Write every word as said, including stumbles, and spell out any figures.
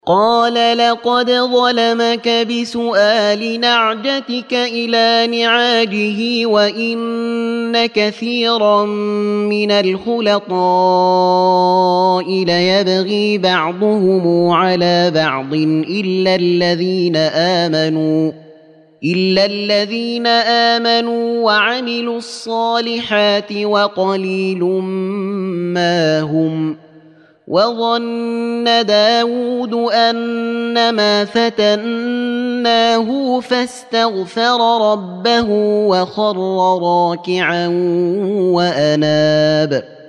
قال لقد ظلمك بسؤال نعجتك إلى نعاجه وإن كثيرا من الخلطاء ليبغي بعضهم على بعض إلا الذين آمنوا إلا الذين آمنوا وعملوا الصالحات وقليل ما هم. وظن داود أنما فتناه فاستغفر ربه وخر راكعا وأناب